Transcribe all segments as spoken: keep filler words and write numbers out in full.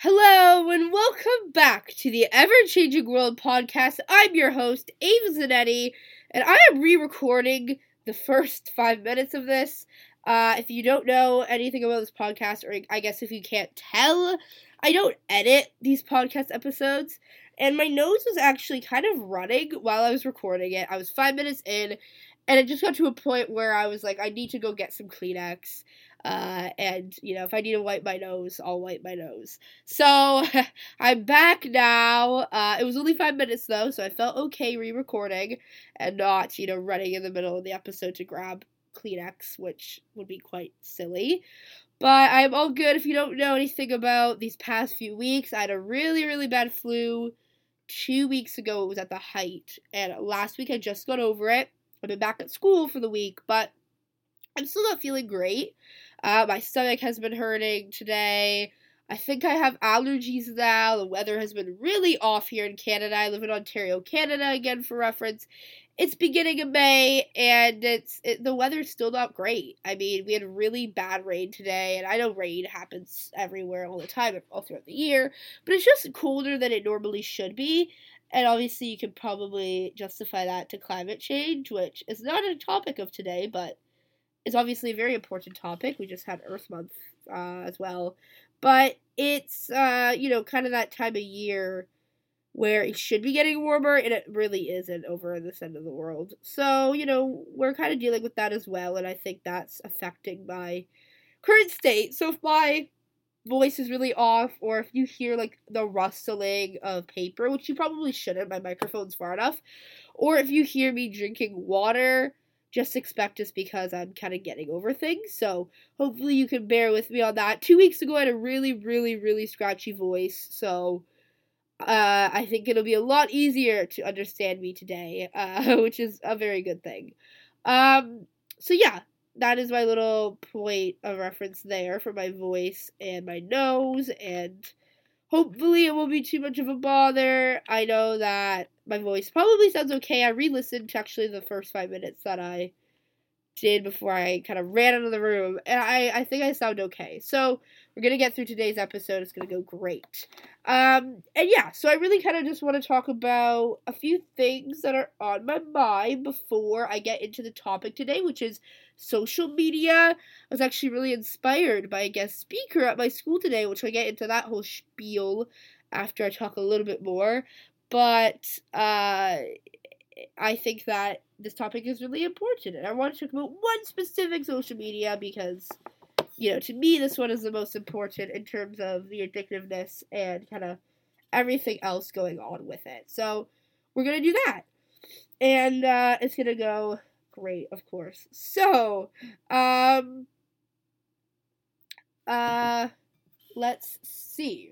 Hello and welcome back to the Ever-Changing World podcast. I'm your host, Ava Zanetti, and I am re-recording the first five minutes of this. Uh, if you don't know anything about this podcast, or I guess if you can't tell, I don't edit these podcast episodes, and my nose was actually kind of running while I was recording it. I was five minutes in, and it just got to a point where I was like, I need to go get some Kleenex. Uh, and, you know, if I need to wipe my nose, I'll wipe my nose. So, I'm back now. Uh, it was only five minutes, though, so I felt okay re-recording and not, you know, running in the middle of the episode to grab Kleenex, which would be quite silly. But I'm all good. If you don't know anything about these past few weeks, I had a really, really bad flu. Two weeks ago, it was at the height, and last week I just got over it. I've been back at school for the week, but I'm still not feeling great. Uh, my stomach has been hurting today. I think I have allergies now. The weather has been really off here in Canada. I live in Ontario, Canada, again, for reference. It's beginning of May, and it's it, the weather's still not great. I mean, we had really bad rain today, and I know rain happens everywhere all the time, all throughout the year, but it's just colder than it normally should be. And obviously, you could probably justify that to climate change, which is not a topic of today, but it's obviously a very important topic. We just had Earth Month uh, as well. But it's, uh, you know, kind of that time of year where it should be getting warmer, and it really isn't over in this end of the world. So, you know, we're kind of dealing with that as well, and I think that's affecting my current state. So if my voice is really off, or if you hear, like, the rustling of paper, which you probably shouldn't, my microphone's far enough, or if you hear me drinking water, just expect it's because I'm kind of getting over things, so hopefully you can bear with me on that. Two weeks ago, I had a really, really, really scratchy voice, so uh, I think it'll be a lot easier to understand me today, uh, which is a very good thing. Um, so yeah, that is my little point of reference there for my voice and my nose, and hopefully it won't be too much of a bother. I know that my voice probably sounds okay. I re-listened to actually the first five minutes that I did before I kind of ran out of the room, and I, I think I sound okay. So we're going to get through today's episode. It's going to go great. Um, and yeah, so I really kind of just want to talk about a few things that are on my mind before I get into the topic today, which is social media. I was actually really inspired by a guest speaker at my school today, which I'll get into that whole spiel after I talk a little bit more. But uh, I think that this topic is really important, and I want to talk about one specific social media because, you know, to me, this one is the most important in terms of the addictiveness and kind of everything else going on with it. So we're going to do that, and uh, it's going to go great, of course. So, um, uh, let's see.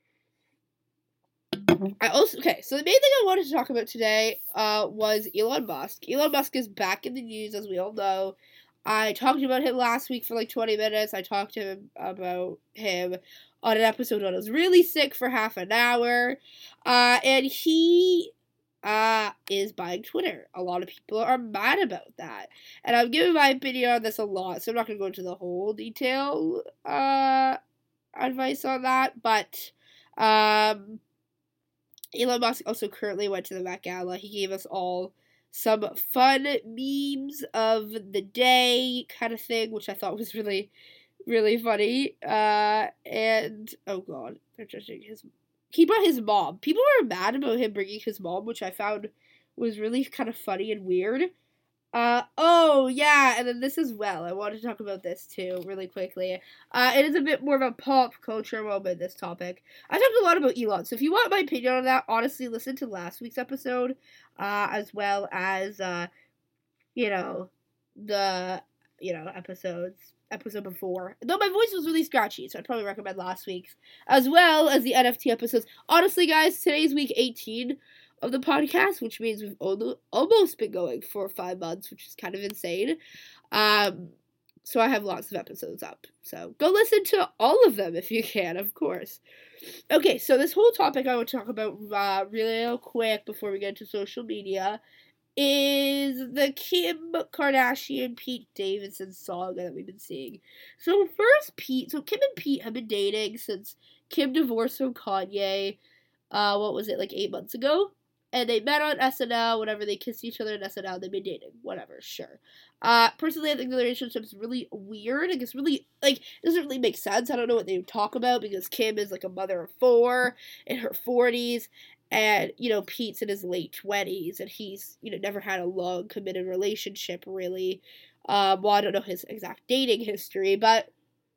I also, okay, so the main thing I wanted to talk about today uh, was Elon Musk. Elon Musk is back in the news, as we all know. I talked about him last week for like twenty minutes. I talked to him about him on an episode when I was really sick for half an hour. Uh, and he uh, is buying Twitter. A lot of people are mad about that. And I'm giving my opinion on this a lot, so I'm not going to go into the whole detail uh, advice on that. But um, Elon Musk also currently went to the Met Gala. He gave us all some fun memes of the day kind of thing, which I thought was really, really funny. Uh, and, oh god, they're judging his... He brought his mom. People were mad about him bringing his mom, which I found was really kind of funny and weird. Uh, oh, yeah, and then this as well. I want to talk about this, too, really quickly. Uh, it is a bit more of a pop culture moment, this topic. I talked a lot about Elon, so if you want my opinion on that, honestly, listen to last week's episode, uh, as well as, uh, you know, the, you know, episodes, episode before. Though my voice was really scratchy, so I'd probably recommend last week's, as well as the N F T episodes. Honestly, guys, today's week eighteen of the podcast, which means we've almost been going for five months, which is kind of insane. Um, so I have lots of episodes up. So go listen to all of them if you can, of course. Okay, so this whole topic I want to talk about uh, real quick before we get into social media is the Kim Kardashian Pete Davidson saga that we've been seeing. So first, Pete, so Kim and Pete have been dating since Kim divorced from Kanye, uh, what was it, like eight months ago? And they met on S N L, whatever, they kissed each other on S N L, they've been dating, whatever, sure. Uh, personally, I think the relationship's really weird, like, it's really, like, it doesn't really make sense, I don't know what they talk about, because Kim is, like, a mother of four, in her forties, and, you know, Pete's in his late twenties, and he's, you know, never had a long, committed relationship, really. Um, well, I don't know his exact dating history, but,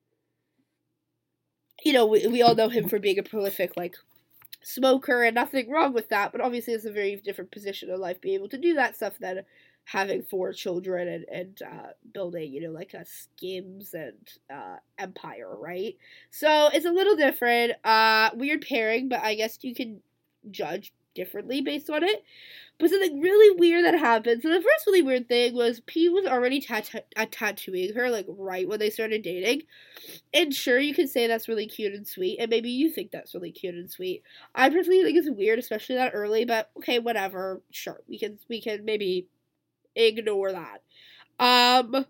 you know, we, we all know him for being a prolific, like, smoker, and nothing wrong with that, but obviously it's a very different position in life, being able to do that stuff than having four children and, and uh, building, you know, like a Skims and uh, empire, right? So it's a little different, uh, weird pairing, but I guess you can judge differently based on it. But something really weird that happened. So the first really weird thing was P was already tat- uh, tattooing her, like, right when they started dating. And sure, you can say that's really cute and sweet, and maybe you think that's really cute and sweet. I personally think it's weird, especially that early, but okay, whatever. Sure, we can we can maybe ignore that. Um,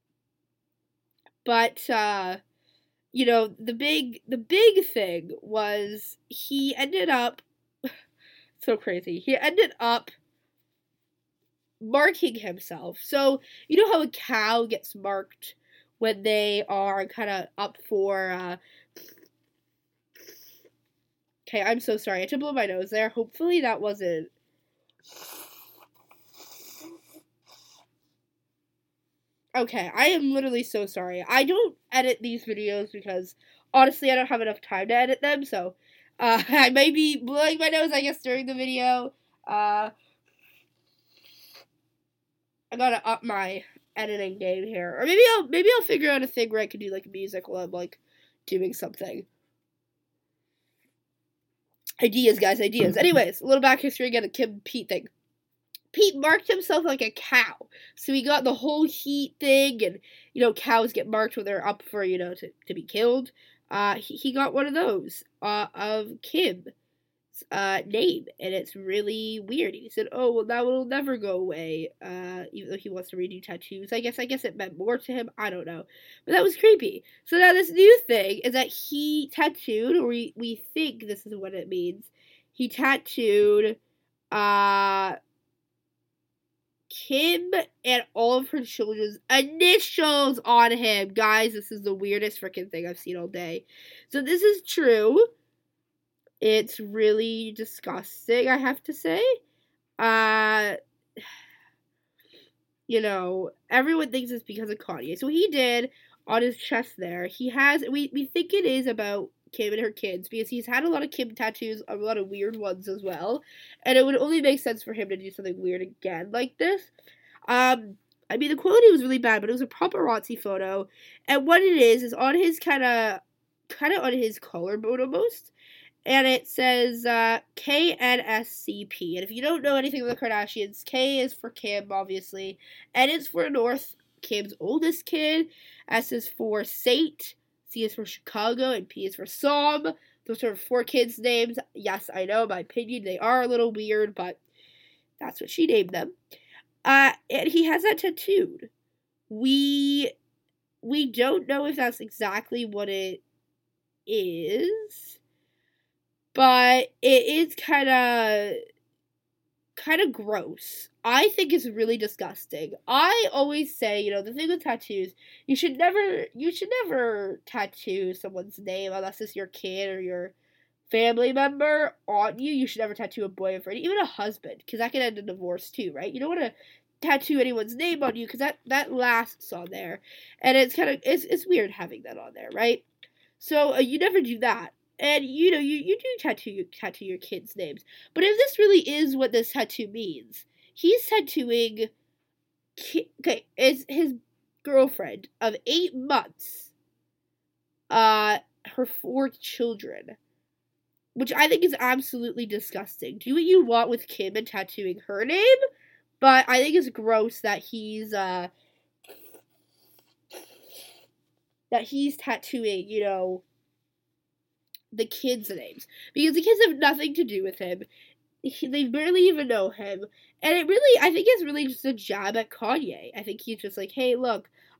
but uh, you know, the big the big thing was he ended up so crazy. He ended up marking himself. So, you know how a cow gets marked when they are kind of up for, uh... Okay, I'm so sorry. I had to blow my nose there. Hopefully that wasn't... Okay, I am literally so sorry. I don't edit these videos because, honestly, I don't have enough time to edit them, so, uh, I may be blowing my nose, I guess, during the video. Uh... I gotta up my editing game here. Or maybe I'll maybe I'll figure out a thing where I can do like music while I'm like doing something. Ideas, guys, ideas. Anyways, a little back history again, the Kim Pete thing. Pete marked himself like a cow. So he got the whole heat thing, and, you know, cows get marked when they're up for, you know, to, to be killed. Uh, he, he got one of those, uh, of Kim. Uh, name, and it's really weird. He said, "Oh, well, that will never go away." Uh, even though he wants to redo tattoos, I guess. I guess it meant more to him. I don't know, but that was creepy. So now this new thing is that he tattooed, or we we think this is what it means. He tattooed, uh, Kim and all of her children's initials on him. Guys, this is the weirdest freaking thing I've seen all day. So this is true. It's really disgusting, I have to say. Uh, you know, everyone thinks it's because of Kanye. So he did, on his chest there, he has, we, we think it is about Kim and her kids, because he's had a lot of Kim tattoos, a lot of weird ones as well, and it would only make sense for him to do something weird again like this. Um, I mean, the quality was really bad, but it was a paparazzi photo, and what it is, is on his kind of, kind of on his collarbone almost, and it says uh, K N S C P. And if you don't know anything about the Kardashians, K is for Kim, obviously. N is for North, Kim's oldest kid. S is for Saint. C is for Chicago. And P is for Psalm. Those are four kids' names. Yes, I know, in my opinion, they are a little weird, but that's what she named them. Uh, and he has that tattooed. We, we don't know if that's exactly what it is. But it is kind of, kind of gross. I think it's really disgusting. I always say, you know, the thing with tattoos, you should never, you should never tattoo someone's name unless it's your kid or your family member on you. You should never tattoo a boyfriend, even a husband, because that can end in divorce too, right? You don't want to tattoo anyone's name on you because that, that lasts on there. And it's kind of, it's, it's weird having that on there, right? So uh, you never do that. And, you know, you, you do tattoo, tattoo your kids' names. But if this really is what this tattoo means, he's tattooing, ki- okay, it's his girlfriend of eight months, uh, her four children, which I think is absolutely disgusting. Do what you want with Kim and tattooing her name, but I think it's gross that he's, uh, that he's tattooing, you know, the kids' names, because the kids have nothing to do with him. He, they barely even know him, and it really, I think it's really just a jab at Kanye. I think he's just like, hey, look,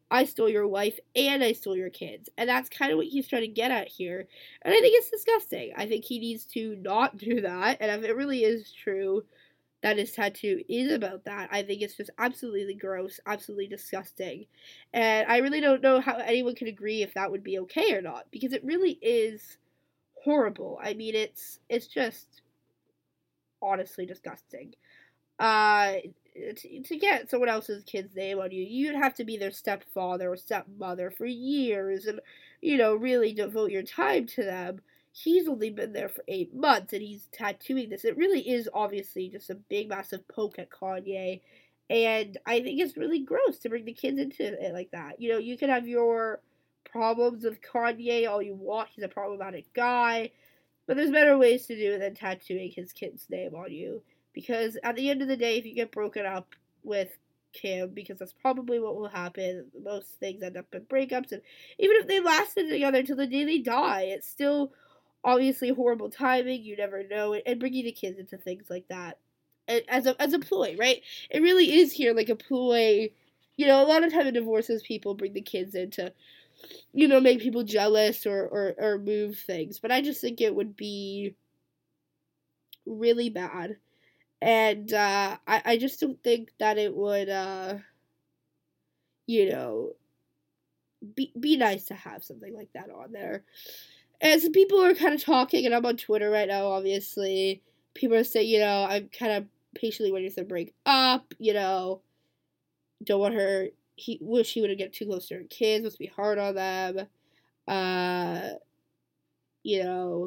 I stole your wife and I stole your kids. And that's kind of what he's trying to get at here. And I think it's disgusting. I think he needs to not do that. And if it really is true that his tattoo is about that, I think it's just absolutely gross, absolutely disgusting. And I really don't know how anyone can agree if that would be okay or not, because it really is horrible. I mean, it's it's just honestly disgusting. Uh, to, to get someone else's kid's name on you, you'd have to be their stepfather or stepmother for years and, you know, really devote your time to them. He's only been there for eight months and he's tattooing this. It really is obviously just a big, massive poke at Kanye. And I think it's really gross to bring the kids into it like that. You know, you can have your problems with Kanye all you want. He's a problematic guy. But there's better ways to do it than tattooing his kid's name on you. Because at the end of the day, if you get broken up with Kim, because that's probably what will happen, most things end up in breakups, and even if they lasted together until the day they die, it's still obviously horrible timing. You never know, and bringing the kids into things like that as a as a ploy, right? It really is here like a ploy. You know, a lot of time in divorces, people bring the kids in to, you know, make people jealous or or, or move things. But I just think it would be really bad. And uh, I, I just don't think that it would, uh, you know, be, be nice to have something like that on there. And some people are kind of talking, and I'm on Twitter right now, obviously. People are saying, you know, I'm kind of patiently waiting for them to break up, you know. Don't want her, he wish he wouldn't get too close to her kids, must be hard on them. Uh, you know,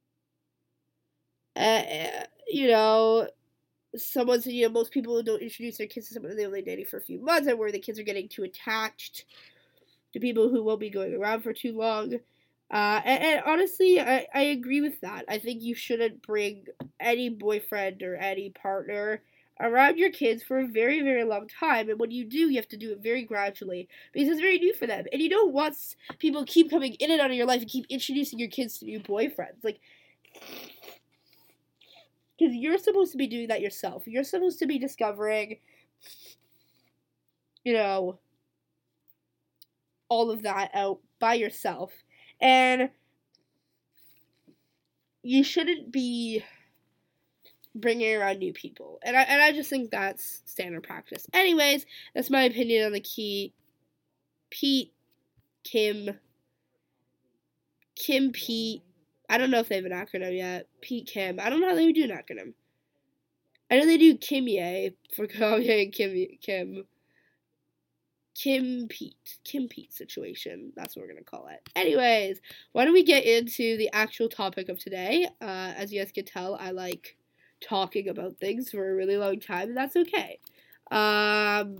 uh, you know, someone said, you know, most people don't introduce their kids to someone they're only dating for a few months, and where the kids are getting too attached to people who won't be going around for too long. Uh, and, and honestly, I, I agree with that. I think you shouldn't bring any boyfriend or any partner around your kids for a very, very long time. And when you do, you have to do it very gradually, because it's very new for them. And you don't want people keep coming in and out of your life and keep introducing your kids to new boyfriends. Like, because you're supposed to be doing that yourself. You're supposed to be discovering, you know, all of that out by yourself. And you shouldn't be bringing around new people. And I, and I just think that's standard practice. Anyways, that's my opinion on the key. Pete, Kim, Kim, Pete. I don't know if they have an acronym yet. Pete, Kim. I don't know how they would do an acronym. I know they do Kimye for Kanye and Kim, Kim. Kim Pete. Kim Pete situation. That's what we're going to call it. Anyways, why don't we get into the actual topic of today? Uh, as you guys can tell, I like talking about things for a really long time, and that's okay. Um,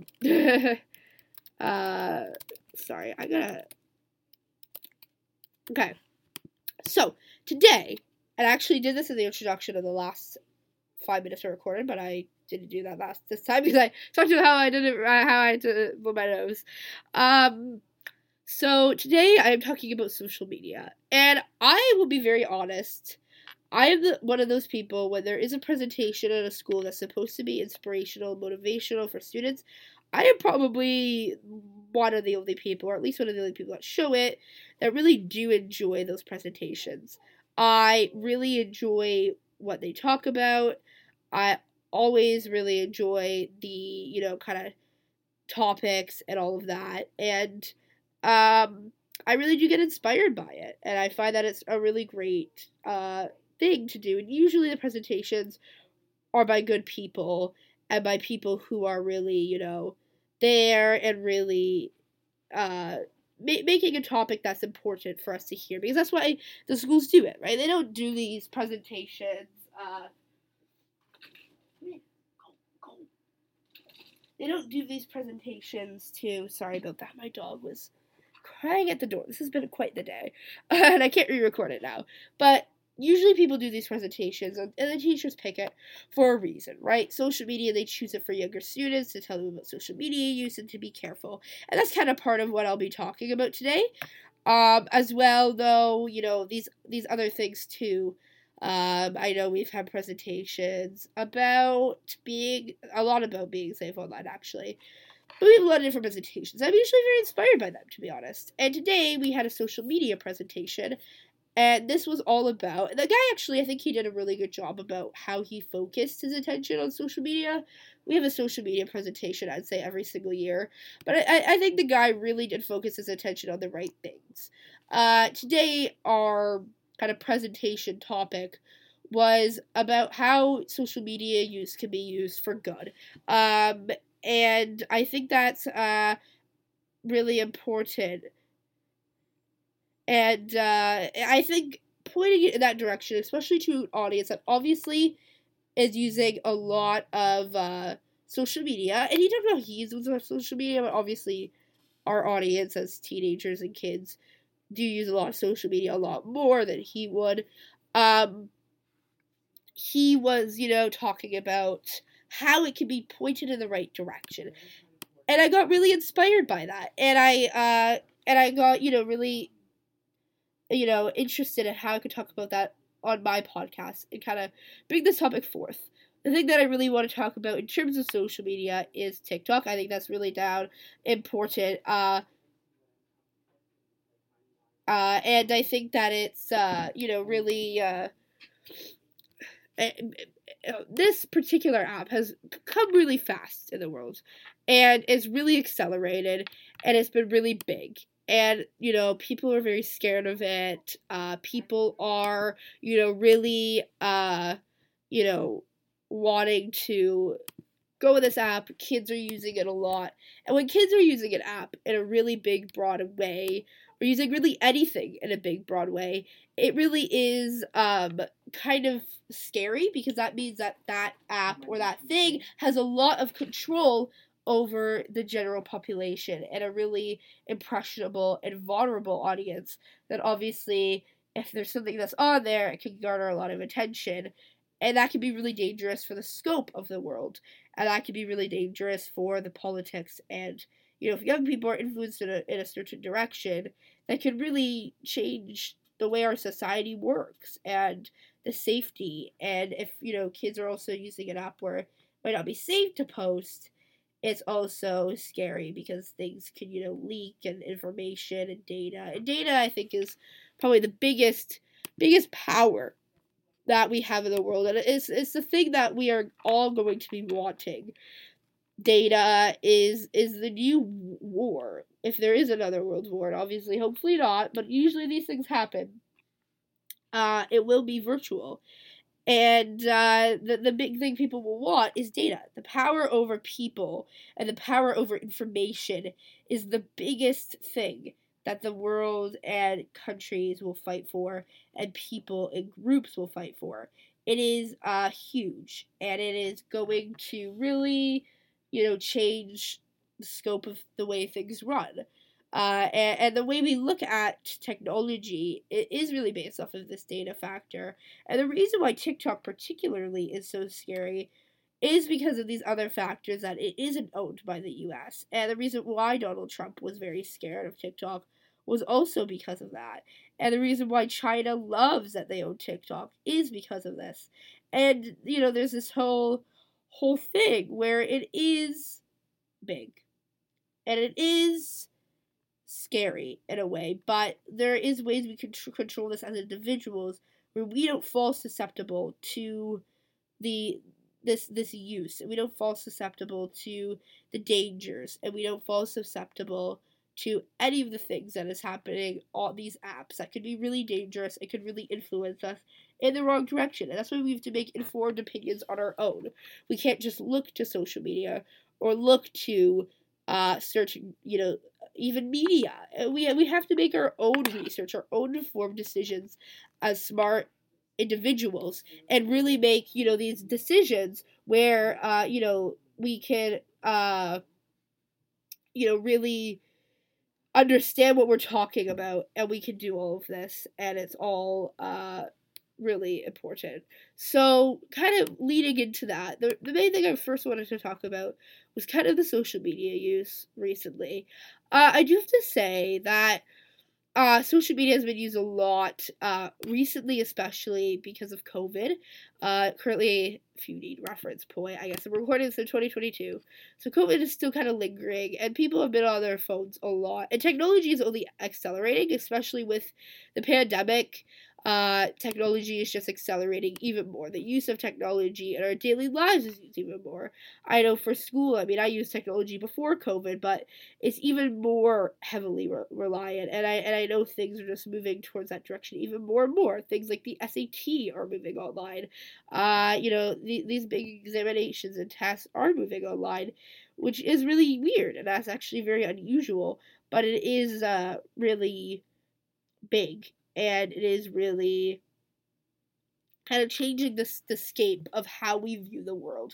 uh, sorry, I gotta... Okay. So, today, and I actually did this in the introduction of the last five minutes I recorded, but I didn't do that last this time because I talked about how I did it, how I had to blow my nose. Um, so today I am talking about social media, and I will be very honest. I am the, one of those people when there is a presentation at a school that's supposed to be inspirational, motivational for students. I am probably one of the only people, or at least one of the only people that show it, that really do enjoy those presentations. I really enjoy what they talk about. I always really enjoy the, you know, kind of topics and all of that. And um, I really do get inspired by it. And I find that it's a really great uh, thing to do. And usually the presentations are by good people and by people who are really, you know, there and really uh, ma- making a topic that's important for us to hear. Because that's why the schools do it, right? They don't do these presentations uh, They don't do these presentations to... Sorry about that. My dog was crying at the door. This has been quite the day. And I can't re-record it now. But usually people do these presentations, and the teachers pick it for a reason, right? Social media, they choose it for younger students to tell them about social media use and to be careful. And that's kind of part of what I'll be talking about today. Um, as well, though, you know, these these other things too. Um, I know we've had presentations about being, a lot about being safe online, actually. But we have a lot of different presentations. I'm usually very inspired by them, to be honest. And today we had a social media presentation, and this was all about, the guy actually, I think he did a really good job about how he focused his attention on social media. We have a social media presentation, I'd say, every single year. But I, I think the guy really did focus his attention on the right things. Uh, today, our kind of presentation topic was about how social media use can be used for good. Um, and I think that's uh, really important. And uh, I think pointing it in that direction, especially to an audience that obviously is using a lot of uh, social media, and he talked about he uses social media, but obviously our audience as teenagers and kids do use a lot of social media, a lot more than he would. Um, he was, you know, talking about how it can be pointed in the right direction. And I got really inspired by that. And I, uh, and I got, you know, really, you know, interested in how I could talk about that on my podcast and kind of bring this topic forth. The thing that I really want to talk about in terms of social media is TikTok. I think that's really down important. Uh, uh, and I think that it's, uh, you know, really, uh, this particular app has come really fast in the world and is really accelerated, and it's been really big. And, you know, people are very scared of it. Uh, people are, you know, really, uh, you know, wanting to go with this app. Kids are using it a lot. And when kids are using an app in a really big, broad way, or using really anything in a big, broad way, it really is um, kind of scary, because that means that that app or that thing has a lot of control over the general population and a really impressionable and vulnerable audience that obviously, if there's something that's on there, it can garner a lot of attention. And that can be really dangerous for the scope of the world. And that can be really dangerous for the politics. And, you know, if young people are influenced in a, in a certain direction, that could really change the way our society works and the safety. And if, you know, kids are also using an app where it might not be safe to post, it's also scary because things can, you know, leak, and information and data. And data, I think, is probably the biggest, biggest power that we have in the world, and it's, it's the thing that we are all going to be wanting. Data is is the new war, if there is another world war, and obviously, hopefully not, but usually these things happen. Uh, it will be virtual. And uh, the, the big thing people will want is data. The power over people and the power over information is the biggest thing that the world and countries will fight for, and people and groups will fight for. It is uh, huge, and it is going to really, you know, change the scope of the way things run. Uh, and, and the way we look at technology, it is really based off of this data factor. And the reason why TikTok particularly is so scary is because of these other factors, that it isn't owned by the U S. And the reason why Donald Trump was very scared of TikTok was also because of that. And the reason why China loves that they own TikTok is because of this. And, you know, there's this whole whole thing where it is big. And it is scary in a way, but there is ways we can tr- control this as individuals, where we don't fall susceptible to the this this use, and we don't fall susceptible to the dangers, and we don't fall susceptible to any of the things that is happening on these apps that could be really dangerous. It could really influence us in the wrong direction, and that's why we have to make informed opinions on our own. We can't just look to social media or look to uh, certain, you know, even media. We we have to make our own research, our own informed decisions as smart individuals, and really make, you know, these decisions where, uh, you know, we can, uh, you know, really understand what we're talking about, and we can do all of this, and it's all, uh, really important. So, kind of leading into that, the, the main thing I first wanted to talk about was kind of the social media use recently. Uh, I do have to say that Uh, social media has been used a lot, uh, recently, especially because of COVID. Uh, currently, if you need reference point, I guess I'm recording this in twenty twenty-two. So COVID is still kind of lingering, and people have been on their phones a lot. And technology is only accelerating, especially with the pandemic. Uh, technology is just accelerating even more. The use of technology in our daily lives is used even more. I know for school, I mean, I used technology before COVID, but it's even more heavily re- reliant, and I and I know things are just moving towards that direction even more and more. Things like the S A T are moving online. Uh, you know, the, these big examinations and tests are moving online, which is really weird, and that's actually very unusual. But it is uh really big, and it is really kind of changing the the scape of how we view the world.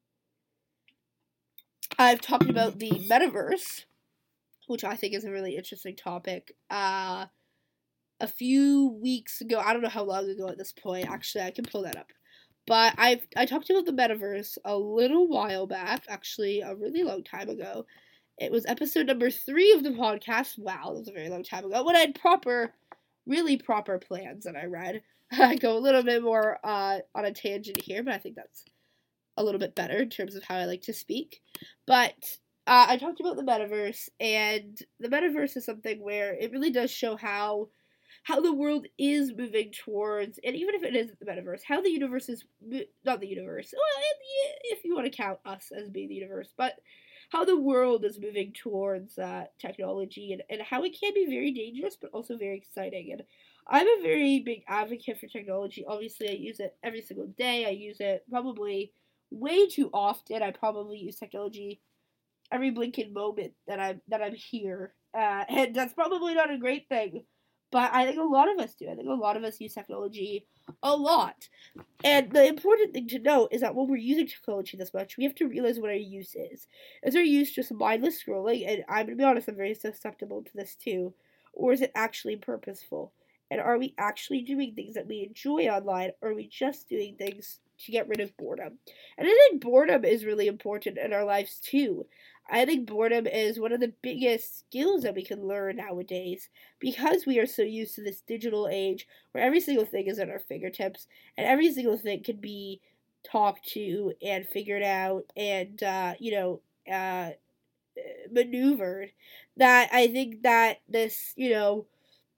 I've talked about the metaverse, which I think is a really interesting topic. Uh, a few weeks ago, I don't know how long ago at this point. Actually, I can pull that up. But I I talked about the metaverse a little while back, actually a really long time ago. It was episode number three of the podcast. Wow, that was a very long time ago. When I had proper, really proper plans that I read. I go a little bit more uh, on a tangent here, but I think that's a little bit better in terms of how I like to speak. But uh, I talked about the metaverse, and the metaverse is something where it really does show how how the world is moving towards, and even if it isn't the metaverse, how the universe is, not the universe, well, if you want to count us as being the universe, but how the world is moving towards uh, technology, and, and how it can be very dangerous, but also very exciting. And I'm a very big advocate for technology. Obviously, I use it every single day. I use it probably way too often. I probably use technology every blinking moment that I'm that I'm here, uh, and that's probably not a great thing. But I think a lot of us do. I think a lot of us use technology a lot. And the important thing to note is that when we're using technology this much, we have to realize what our use is. Is our use just mindless scrolling? And I'm going to be honest, I'm very susceptible to this too. Or is it actually purposeful? And are we actually doing things that we enjoy online, or are we just doing things to get rid of boredom? And I think boredom is really important in our lives too. I think boredom is one of the biggest skills that we can learn nowadays, because we are so used to this digital age where every single thing is at our fingertips, and every single thing can be talked to and figured out and, uh, you know, uh, maneuvered. That I think that this, you know,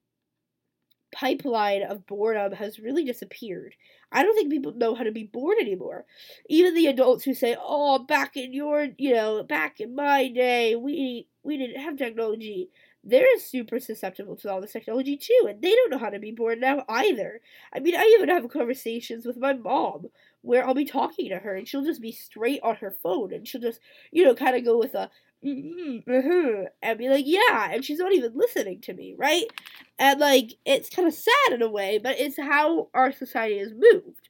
pipeline of boredom has really disappeared. I don't think people know how to be bored anymore. Even the adults who say, "Oh, back in your, you know, back in my day, we we didn't have technology." They're super susceptible to all this technology too, and they don't know how to be bored now either. I mean, I even have conversations with my mom where I'll be talking to her, and she'll just be straight on her phone, and she'll just, you know, kind of go with a mm-hmm, uh-huh, and be like, "Yeah," and she's not even listening to me, right? And, like, it's kind of sad in a way, but it's how our society has moved.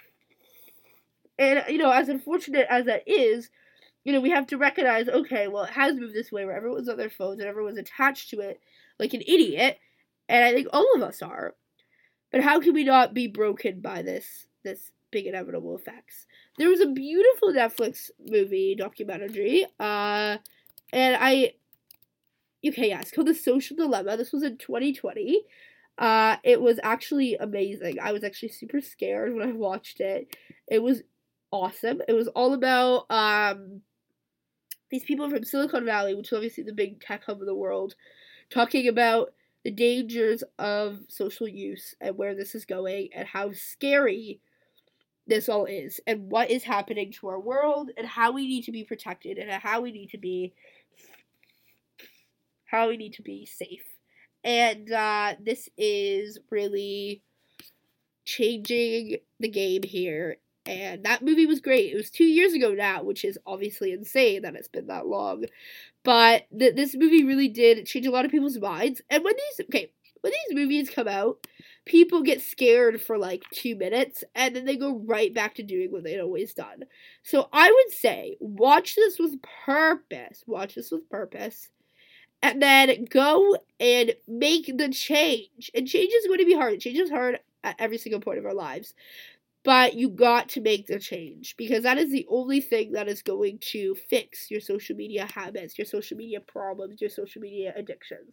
And, you know, as unfortunate as that is, you know, we have to recognize, okay, well, it has moved this way where everyone's on their phones and everyone's attached to it like an idiot. And I think all of us are. But how can we not be broken by this, this big inevitable effects? There was a beautiful Netflix movie documentary, uh, and I... Okay, yeah, it's called The Social Dilemma. This was in twenty twenty. Uh, it was actually amazing. I was actually super scared when I watched it. It was awesome. It was all about um these people from Silicon Valley, which is obviously the big tech hub of the world, talking about the dangers of social use and where this is going and how scary this all is and what is happening to our world and how we need to be protected and how we need to be how we need to be safe. And uh, this is really changing the game here. And that movie was great. It was two years ago now, which is obviously insane that it's been that long. But th- this movie really did change a lot of people's minds. And when these, okay, when these movies come out, people get scared for like two minutes and then they go right back to doing what they'd always done. So I would say, watch this with purpose. Watch this with purpose. And then go and make the change. And change is going to be hard. Change is hard at every single point of our lives. But you got to make the change, because that is the only thing that is going to fix your social media habits, your social media problems, your social media addictions.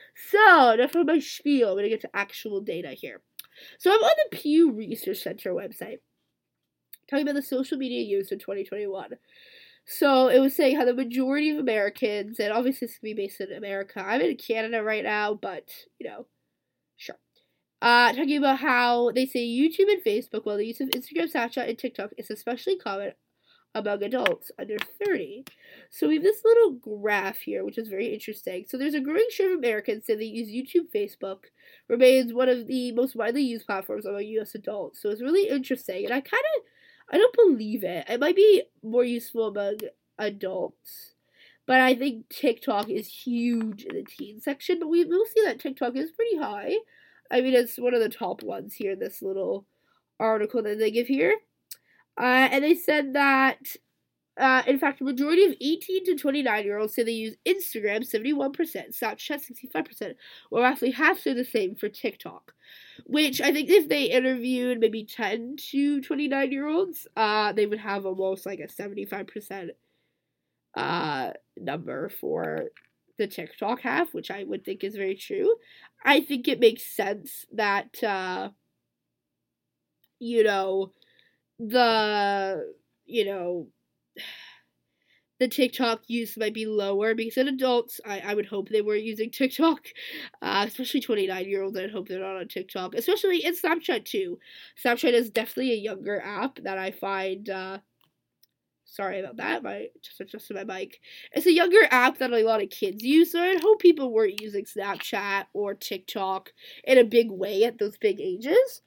So, enough of my spiel. I'm going to get to actual data here. So, I'm on the Pew Research Center website, talking about the social media use in twenty twenty-one. So, it was saying how the majority of Americans, and obviously it's going to be based in America. I'm in Canada right now, but, you know, sure. Uh, talking about how they say YouTube and Facebook, while the use of Instagram, Snapchat, and TikTok is especially common among adults under thirty. So we have this little graph here, which is very interesting. So there's a growing share of Americans say they use YouTube. Facebook remains one of the most widely used platforms among U S adults. So it's really interesting, and I kind of, I don't believe it. It might be more useful among adults, but I think TikTok is huge in the teen section. But we will see that TikTok is pretty high. I mean, it's one of the top ones here, this little article that they give here. Uh, and they said that, uh, in fact, the majority of eighteen to twenty-nine-year-olds say they use Instagram, seventy-one percent, Snapchat, sixty-five percent, while roughly half say the same for TikTok. Which, I think if they interviewed maybe ten to twenty-nine-year-olds, uh, they would have almost like a seventy-five percent uh, number for the TikTok half, which I would think is very true. I think it makes sense that, uh, you know, the, you know, the TikTok use might be lower because in adults, I, I would hope they were using TikTok, uh, especially twenty-nine-year-olds, I'd hope they're not on TikTok, especially in Snapchat too. Snapchat is definitely a younger app that I find, uh, sorry about that, my, just adjusted my mic. It's a younger app that a lot of kids use, so I'd hope people weren't using Snapchat or TikTok in a big way at those big ages.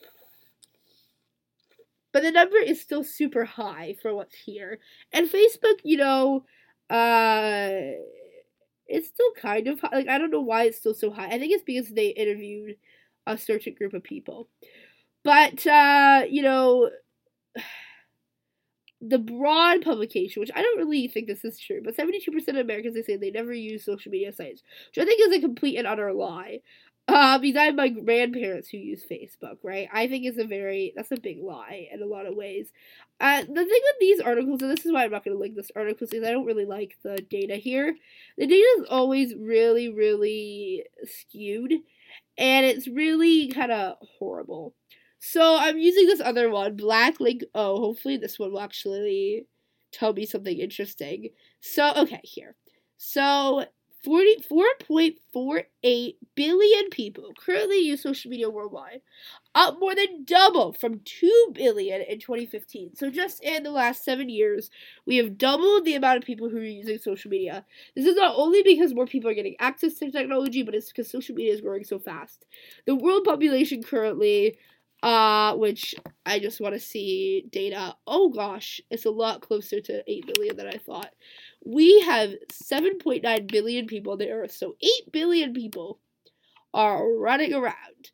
But the number is still super high for what's here. And Facebook, you know, uh, it's still kind of high. Like, I don't know why it's still so high. I think it's because they interviewed a certain group of people. But, uh, you know, the broad publication, which I don't really think this is true, but seventy-two percent of Americans, they say they never use social media sites, which I think is a complete and utter lie. Uh, because I have my grandparents who use Facebook, right? I think it's a very, that's a big lie in a lot of ways. Uh, the thing with these articles, and this is why I'm not going to link this article, because I don't really like the data here. The data is always really, really skewed, and it's really kind of horrible. So I'm using this other one, Black Link O. Hopefully this one will actually tell me something interesting. So, okay, here. So, forty-four point four eight billion people currently use social media worldwide, up more than double from two billion in twenty fifteen. So just in the last seven years, we have doubled the amount of people who are using social media. This is not only because more people are getting access to technology, but it's because social media is growing so fast. The world population currently, uh, which I just want to see data. Oh gosh, it's a lot closer to eight billion than I thought. We have seven point nine billion people on the earth, so eight billion people are running around.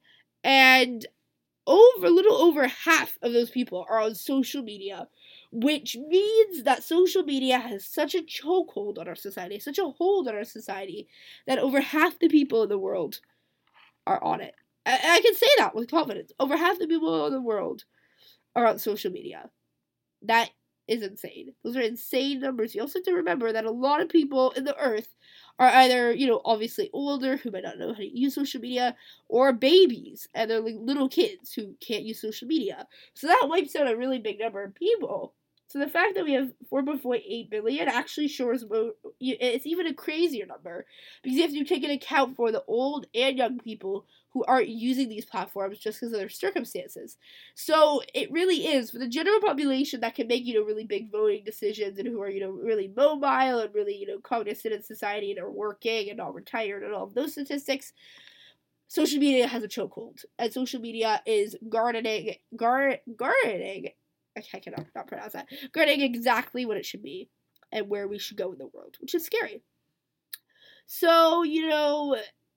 And over, a little over half of those people are on social media, which means that social media has such a chokehold on our society, such a hold on our society, that over half the people in the world are on it. I, I can say that with confidence. Over half the people in the world are on social media. That is insane. Those are insane numbers. You also have to remember that a lot of people in the earth are either, you know, obviously older, who might not know how to use social media, or babies, and they're like little kids who can't use social media. So that wipes out a really big number of people. So the fact that we have four point eight billion actually shows it's even a crazier number, because you have to take into account for the old and young people who aren't using these platforms just because of their circumstances. So it really is, for the general population that can make, you know, really big voting decisions, and who are, you know, really mobile and really, you know, cognizant in society and are working and not retired and all of those statistics, social media has a chokehold. And social media is gardening, gar, gardening, I cannot not pronounce that, gardening exactly what it should be and where we should go in the world, which is scary. So, you know,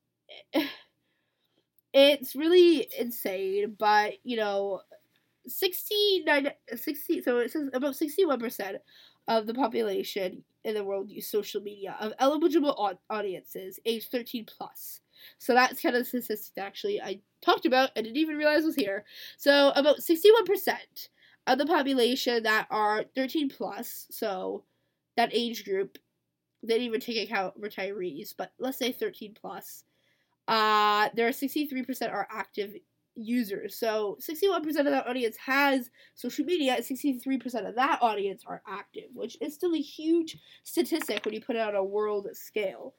it's really insane, but, you know, sixty-nine, sixty, so it says about sixty-one percent of the population in the world use social media, of eligible audiences, age thirteen plus. So that's kind of the statistic that actually I talked about, I didn't even realize was here. So about sixty-one percent of the population that are thirteen plus, so that age group, they didn't even take account retirees, but let's say thirteen plus, Uh, there are sixty-three percent are active users. So sixty-one percent of that audience has social media, and sixty-three percent of that audience are active, which is still a huge statistic when you put it on a world scale.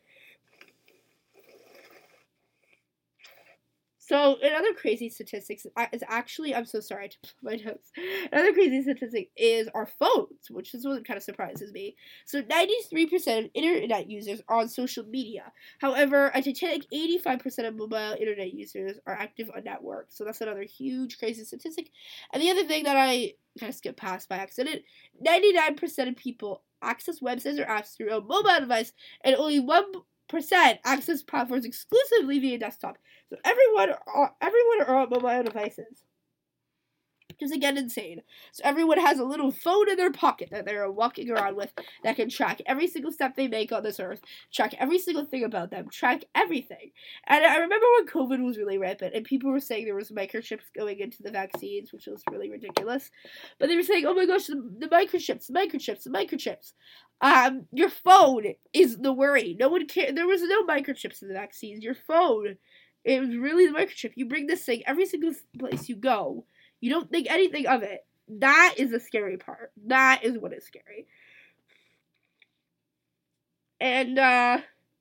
So another crazy statistics is actually, I'm so sorry, I took my notes. Another crazy statistic is our phones, which is what kind of surprises me. So ninety-three percent of internet users are on social media. However, a titanic eighty-five percent of mobile internet users are active on networks. So that's another huge crazy statistic. And the other thing that I kind of skipped past by accident, ninety-nine percent of people access websites or apps through a mobile device, and only one percent access platforms exclusively via desktop. So everyone, are, everyone are on mobile devices, which is again insane. So everyone has a little phone in their pocket that they're walking around with that can track every single step they make on this earth, track every single thing about them, track everything. And I remember when COVID was really rampant and people were saying there was microchips going into the vaccines, which was really ridiculous. But they were saying, oh my gosh, the, the microchips, the microchips, the microchips. Um, your phone is the worry. No one cared. There was no microchips in the vaccines. Your phone, it was really the microchip. You bring this thing every single place you go. You don't think anything of it. That is the scary part. That is what is scary. And, uh,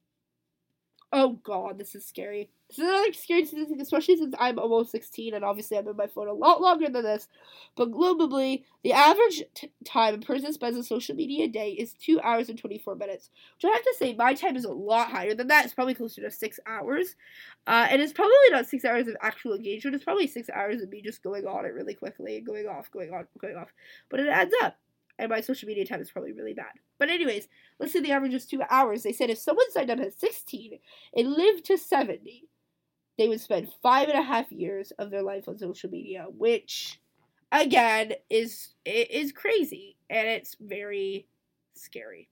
oh god, this is scary. This is another scary statistic, especially since I'm almost sixteen, and obviously I've been on my phone a lot longer than this. But globally, the average t- time a person spends on social media a day is two hours and twenty-four minutes. Which I have to say, my time is a lot higher than that. It's probably closer to six hours. Uh, and it's probably not six hours of actual engagement. It's probably six hours of me just going on it really quickly and going off, going on, going off. But it adds up. And my social media time is probably really bad. But anyways, let's say the average is two hours. They said if someone signed up at sixteen and lived to seventy, they would spend five and a half years of their life on social media, which, again, is is crazy. And it's very scary.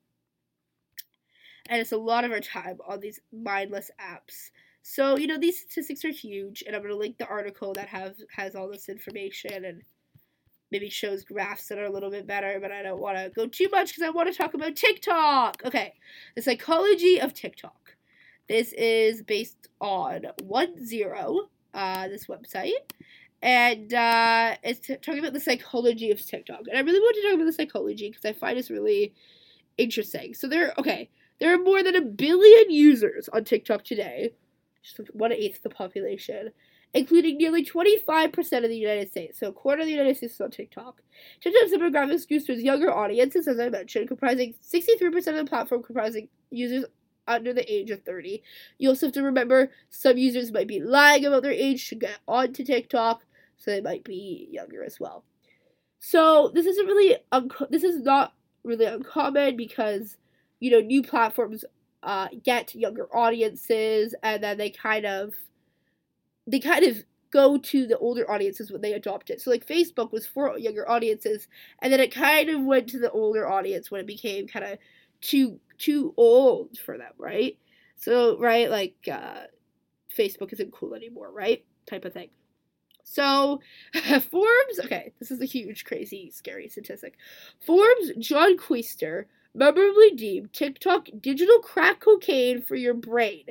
And it's a lot of our time on these mindless apps. So, you know, these statistics are huge. And I'm going to link the article that have has all this information and maybe shows graphs that are a little bit better, but I don't want to go too much because I want to talk about TikTok. Okay, the psychology of TikTok. This is based on one zero, uh, this website, and uh, it's t- talking about the psychology of TikTok. And I really want to talk about the psychology because I find it's really interesting. So there, okay, there are more than a billion users on TikTok today, just one eighth the population, including nearly twenty-five percent of the United States. So a quarter of the United States is on TikTok. TikTok's demographic skews towards younger audiences, as I mentioned, comprising sixty-three percent of the platform comprising users under the age of thirty. You also have to remember some users might be lying about their age to get onto TikTok, so they might be younger as well. So this isn't really, un- this is not really uncommon because, you know, new platforms uh, get younger audiences, and then they kind of they kind of go to the older audiences when they adopt it. So, like, Facebook was for younger audiences, and then it kind of went to the older audience when it became kind of too too old for them, right? So, right, like, uh, Facebook isn't cool anymore, right? Type of thing. So, Forbes, okay, this is a huge, crazy, scary statistic. Forbes' John Queister memorably deemed TikTok digital crack cocaine for your brain.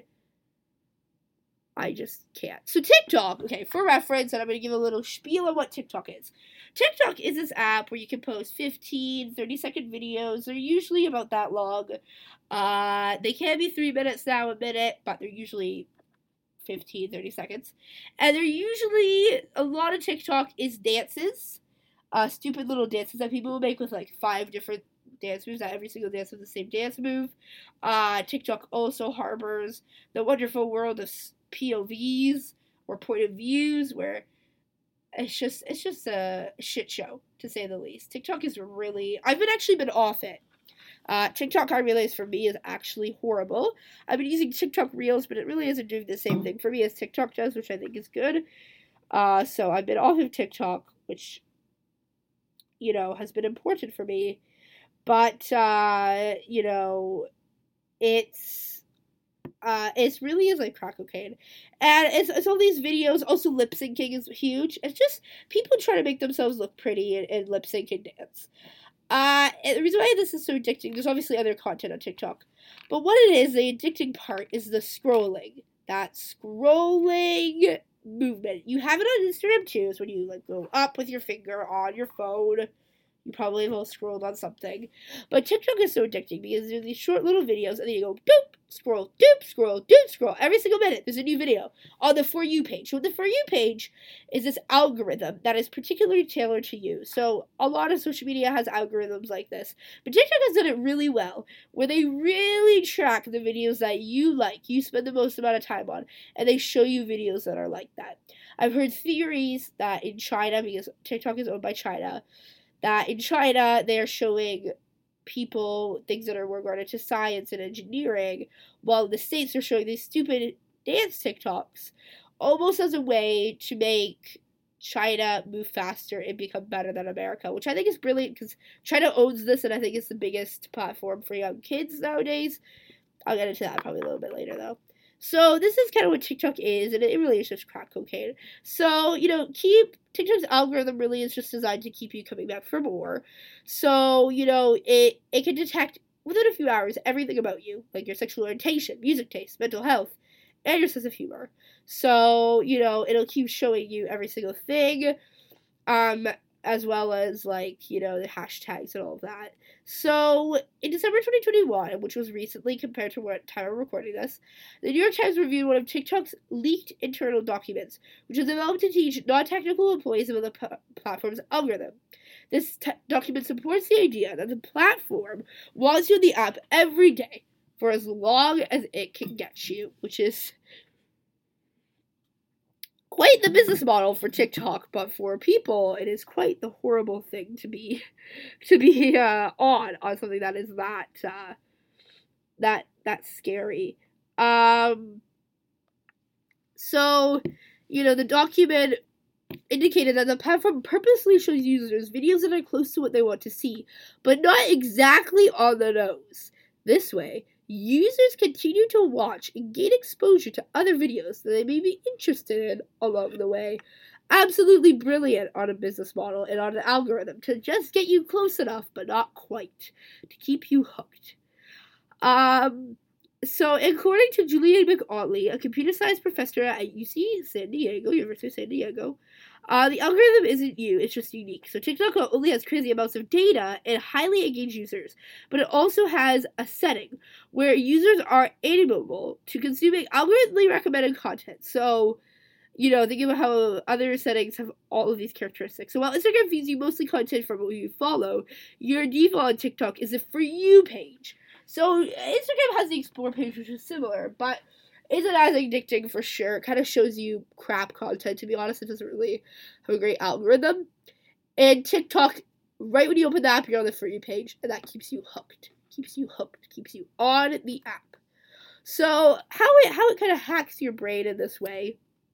I just can't. So TikTok, okay, for reference, and I'm going to give a little spiel on what TikTok is. TikTok is this app where you can post fifteen, thirty second videos. They're usually about that long. Uh, they can be three minutes now, a minute, but they're usually fifteen, thirty seconds. And they're usually, a lot of TikTok is dances. Uh, stupid little dances that people will make with like five different dance moves. That every single dance is the same dance move. Uh, TikTok also harbors the wonderful world of P O Vs or point of views where it's just it's just a shit show, to say the least. TikTok is really, I've been actually been off it. Uh, TikTok, I realize, for me is actually horrible. I've been using TikTok Reels, but it really isn't doing the same thing for me as TikTok does, which I think is good. Uh, so I've been off of TikTok, which, you know, has been important for me. But, uh, you know, it's... Uh, it really is like crack cocaine. And it's, it's all these videos. Also, lip syncing is huge. It's just people trying to make themselves look pretty and, and lip sync and dance. Uh, and the reason why this is so addicting, there's obviously other content on TikTok. But what it is, the addicting part is the scrolling. that scrolling movement. You have it on Instagram too, so when you like go up with your finger on your phone, you probably have all scrolled on something. But TikTok is so addicting because there's these short little videos and then you go doop, scroll, doop, scroll, doop, scroll. Every single minute there's a new video on the For You page. So the For You page is this algorithm that is particularly tailored to you. So a lot of social media has algorithms like this. But TikTok has done it really well, where they really track the videos that you like, you spend the most amount of time on, and they show you videos that are like that. I've heard theories that in China, because TikTok is owned by China, that in China, they're showing people things that are regarded to science and engineering, while in the States, they're showing these stupid dance TikToks, almost as a way to make China move faster and become better than America, which I think is brilliant, because China owns this, and I think it's the biggest platform for young kids nowadays. I'll get into that probably a little bit later, though. So this is kind of what TikTok is, and it really is just crack cocaine. So, you know, keep TikTok's algorithm really is just designed to keep you coming back for more. So, you know, it, it can detect within a few hours everything about you, like your sexual orientation, music taste, mental health, and your sense of humor. So, you know, it'll keep showing you every single thing, um, as well as, like, you know, the hashtags and all of that. So, in December twenty twenty-one, which was recently compared to what time I'm recording this, the New York Times reviewed one of TikTok's leaked internal documents, which was developed to teach non-technical employees about the p- platform's algorithm. This t- document supports the idea that the platform wants you in the app every day for as long as it can get you, which is quite the business model for TikTok, but for people, it is quite the horrible thing to be, to be uh, on on something that is that uh, that that scary. Um. So, you know, the document indicated that the platform purposely shows users videos that are close to what they want to see, but not exactly on the nose. This way, users continue to watch and gain exposure to other videos that they may be interested in along the way. Absolutely brilliant on a business model and on an algorithm to just get you close enough, but not quite, to keep you hooked. Um, so according to Julian McAuley, a computer science professor at U C San Diego, University of San Diego, Uh, the algorithm isn't you, it's just unique. So TikTok not only has crazy amounts of data and highly engaged users, but it also has a setting where users are amenable to consuming algorithmically recommended content. So, you know, think about how other settings have all of these characteristics. So while Instagram feeds you mostly content from who you follow, your default on TikTok is a For You page. So Instagram has the Explore page, which is similar, but isn't as addicting for sure. It kind of shows you crap content, to be honest. It doesn't really have a great algorithm. And TikTok, right when you open the app, you're on the For You page, and that keeps you hooked. Keeps you hooked. Keeps you on the app. So how it how it kind of hacks your brain in this way.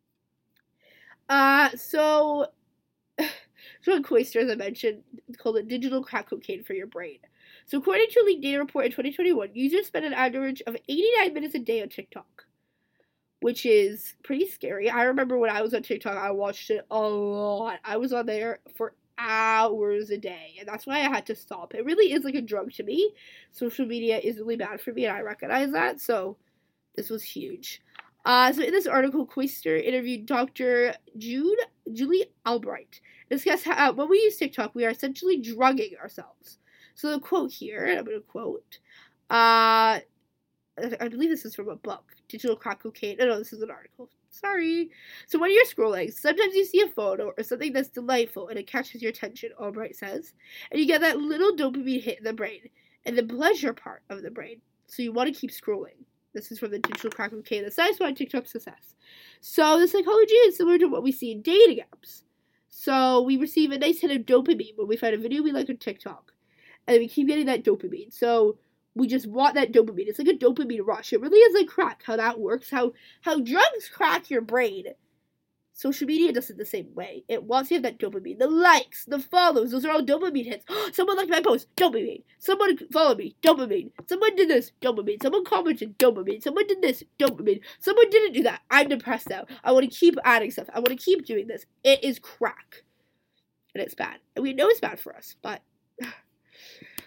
Uh, so John Koister, as I mentioned, called it digital crack cocaine for your brain. So according to a leaked data report in twenty twenty-one, users spend an average of eighty-nine minutes a day on TikTok, which is pretty scary. I remember when I was on TikTok, I watched it a lot. I was on there for hours a day, and that's why I had to stop. It really is like a drug to me. Social media is really bad for me, and I recognize that, so this was huge. Uh, so in this article, Koister interviewed Doctor Jude, Julie Albright, discussed how when we use TikTok, we are essentially drugging ourselves. So the quote here, and I'm going to quote, uh, I believe this is from a book, Digital Crack Cocaine. No, no, this is an article. Sorry. So when you're scrolling, sometimes you see a photo or something that's delightful and it catches your attention, Albright says, and you get that little dopamine hit in the brain, and the pleasure part of the brain. So you want to keep scrolling. This is from the Digital Crack Cocaine, the science behind TikTok's success. So the psychology is similar to what we see in dating apps. So we receive a nice hit of dopamine when we find a video we like on TikTok. And we keep getting that dopamine. So we just want that dopamine. It's like a dopamine rush. It really is like crack, how that works. How how drugs crack your brain. Social media does it the same way. It wants you to have that dopamine. The likes, the follows, those are all dopamine hits. Someone liked my post, dopamine. Someone followed me, dopamine. Someone did this, dopamine. Someone commented, dopamine. Someone did this, dopamine. Someone didn't do that. I'm depressed now. I want to keep adding stuff. I want to keep doing this. It is crack. And it's bad. And we know it's bad for us, but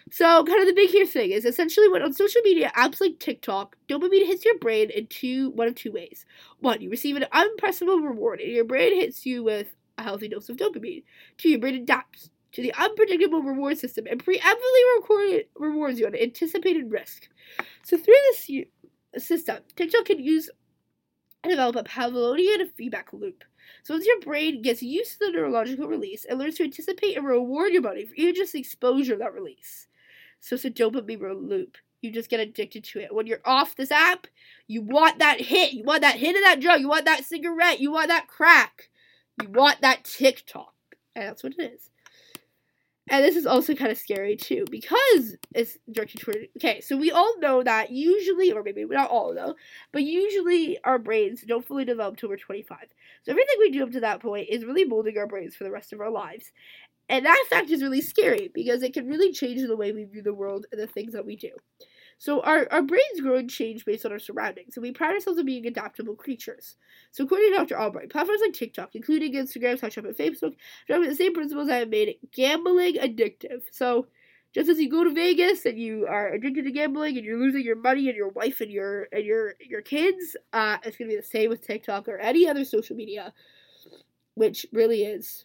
So, kind of the big here thing is essentially when on social media apps like TikTok, dopamine hits your brain in two one of two ways. One, you receive an unprecedented reward, and your brain hits you with a healthy dose of dopamine. Two, your brain adapts to the unpredictable reward system and preemptively recorded, rewards you on anticipated risk. So, through this system, TikTok can use and develop a Pavlovian feedback loop. So once your brain gets used to the neurological release, it learns to anticipate and reward your body for even just the exposure of that release. So it's a dopamine loop. You just get addicted to it. When you're off this app, you want that hit. You want that hit of that drug. You want that cigarette. You want that crack. You want that TikTok. And that's what it is. And this is also kind of scary, too, because it's directed toward... Okay, so we all know that usually, or maybe not all, though, but usually our brains don't fully develop until we're twenty-five. So everything we do up to that point is really molding our brains for the rest of our lives. And that fact is really scary, because it can really change the way we view the world and the things that we do. So our, our brains grow and change based on our surroundings, and we pride ourselves on being adaptable creatures. So according to Doctor Albright, platforms like TikTok, including Instagram, Snapchat, and Facebook, drive the same principles that have made gambling addictive. So just as you go to Vegas and you are addicted to gambling and you're losing your money and your wife and your and your your kids, uh, it's gonna be the same with TikTok or any other social media, which really is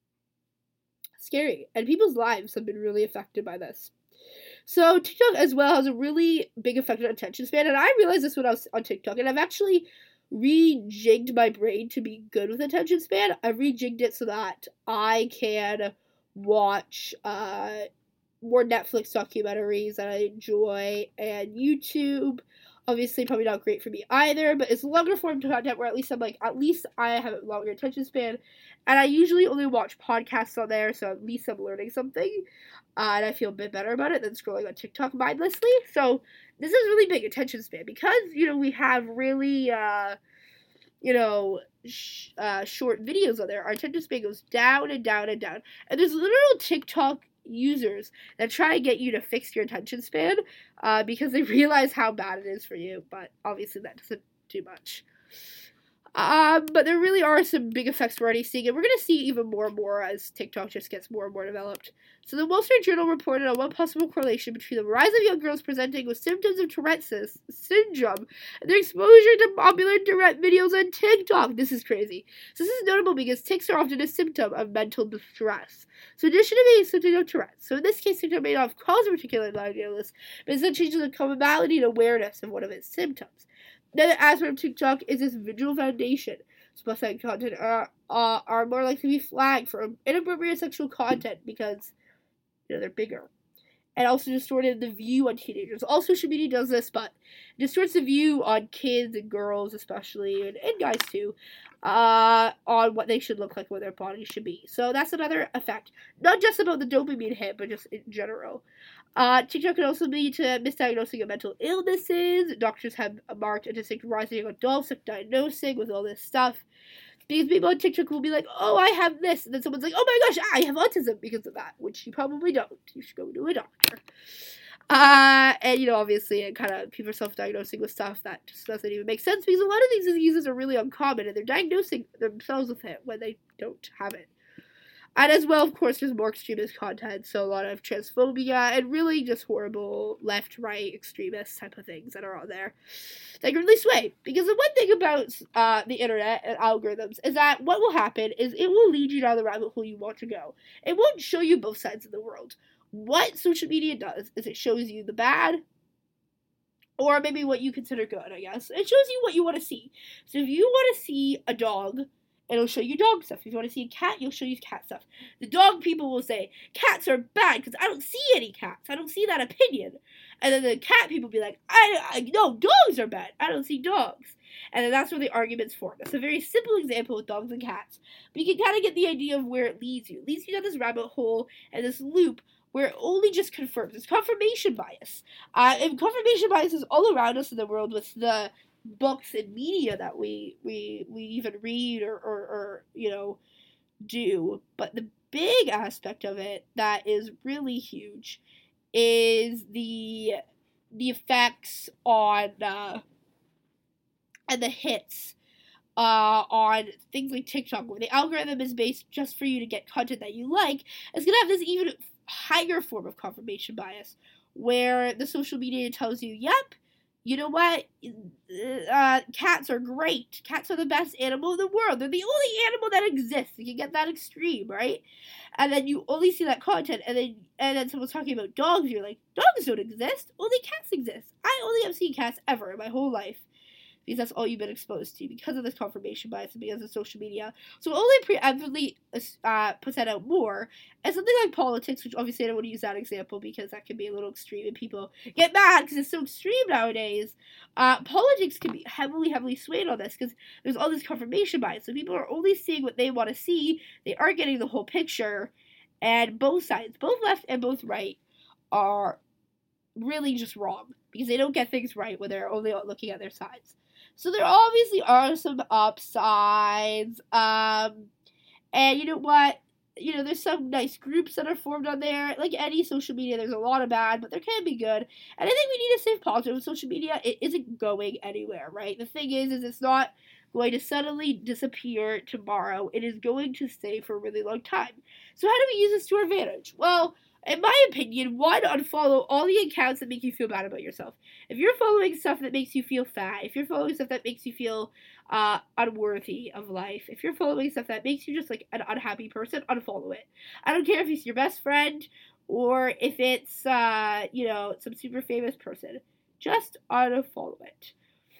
scary. And people's lives have been really affected by this. So TikTok as well has a really big effect on attention span, and I realized this when I was on TikTok, and I've actually rejigged my brain to be good with attention span. I've rejigged it so that I can watch uh, more Netflix documentaries that I enjoy, and YouTube. Obviously, probably not great for me either, but it's longer form content where at least I'm like, at least I have a longer attention span, and I usually only watch podcasts on there, so at least I'm learning something. Uh, and I feel a bit better about it than scrolling on TikTok mindlessly. So this is really big attention span because, you know, we have really, uh, you know, sh- uh, short videos on there. Our attention span goes down and down and down. And there's literal TikTok users that try to get you to fix your attention span uh, because they realize how bad it is for you. But obviously that doesn't do much. Um, but there really are some big effects we're already seeing, and we're going to see even more and more as TikTok just gets more and more developed. So the Wall Street Journal reported on one possible correlation between the rise of young girls presenting with symptoms of Tourette's syndrome and their exposure to popular Tourette videos on TikTok. This is crazy. So this is notable because tics are often a symptom of mental distress. So in addition to being a symptom of Tourette's, so in this case, TikTok may not have caused a particular illness, but instead changes the commonality and awareness of one of its symptoms. Another aspect of TikTok is its visual foundation. Explicit content are, uh, are more likely to be flagged for inappropriate sexual content because, you know, they're bigger. And also distorted the view on teenagers. All social media does this, but it distorts the view on kids and girls especially, and, and guys too, uh, on what they should look like, what their body should be. So that's another effect. Not just about the dopamine hit, but just in general. Uh, TikTok can also lead to misdiagnosing of mental illnesses. Doctors have marked a distinct rise in adults diagnosing with all this stuff. Because people on TikTok will be like, oh, I have this. And then someone's like, oh my gosh, I have autism because of that. Which you probably don't. You should go to a doctor. Uh, and, you know, obviously, it kind of, people are self-diagnosing with stuff that just doesn't even make sense. Because a lot of these diseases are really uncommon. And they're diagnosing themselves with it when they don't have it. And as well, of course, there's more extremist content, so a lot of transphobia and really just horrible left-right extremist type of things that are on there that can really sway. Because the one thing about uh, the internet and algorithms is that what will happen is it will lead you down the rabbit hole you want to go. It won't show you both sides of the world. What social media does is it shows you the bad, or maybe what you consider good, I guess. It shows you what you want to see. So if you want to see a dog, it'll show you dog stuff. If you want to see a cat, you'll show you cat stuff. The dog people will say, cats are bad because I don't see any cats. I don't see that opinion. And then the cat people be like, I, I no, dogs are bad. I don't see dogs. And then that's where the arguments form. That's a very simple example with dogs and cats. But you can kind of get the idea of where it leads you. It leads you down this rabbit hole and this loop where it only just confirms. It's confirmation bias. Uh, and confirmation bias is all around us in the world with the books and media that we we we even read or, or, or you know do. But the big aspect of it that is really huge is the the effects on uh, and the hits uh, on things like TikTok, where the algorithm is based just for you to get content that you like, is going to have this even higher form of confirmation bias, where the social media tells you, yep, you know what, uh, cats are great. Cats are the best animal in the world. They're the only animal that exists. You can get that extreme, right? And then you only see that content, and then and then someone's talking about dogs. You're like, dogs don't exist. Only cats exist. I only have seen cats ever in my whole life, because that's all you've been exposed to because of this confirmation bias and because of social media. So it only preemptively uh, puts that out more. And something like politics, which obviously I don't want to use that example because that can be a little extreme and people get mad because it's so extreme nowadays. Uh, politics can be heavily, heavily swayed on this because there's all this confirmation bias. So people are only seeing what they want to see. They aren't getting the whole picture. And both sides, both left and both right, are really just wrong because they don't get things right when they're only looking at their sides. So there obviously are some upsides, um, and you know what, you know, there's some nice groups that are formed on there. Like any social media, there's a lot of bad, but there can be good, and I think we need to stay positive with social media. It isn't going anywhere, right? The thing is, is it's not going to suddenly disappear tomorrow. It is going to stay for a really long time. So how do we use this to our advantage? Well, in my opinion, one, unfollow all the accounts that make you feel bad about yourself. If you're following stuff that makes you feel fat, if you're following stuff that makes you feel uh, unworthy of life, if you're following stuff that makes you just like an unhappy person, unfollow it. I don't care if it's your best friend or if it's, uh, you know, some super famous person. Just unfollow it.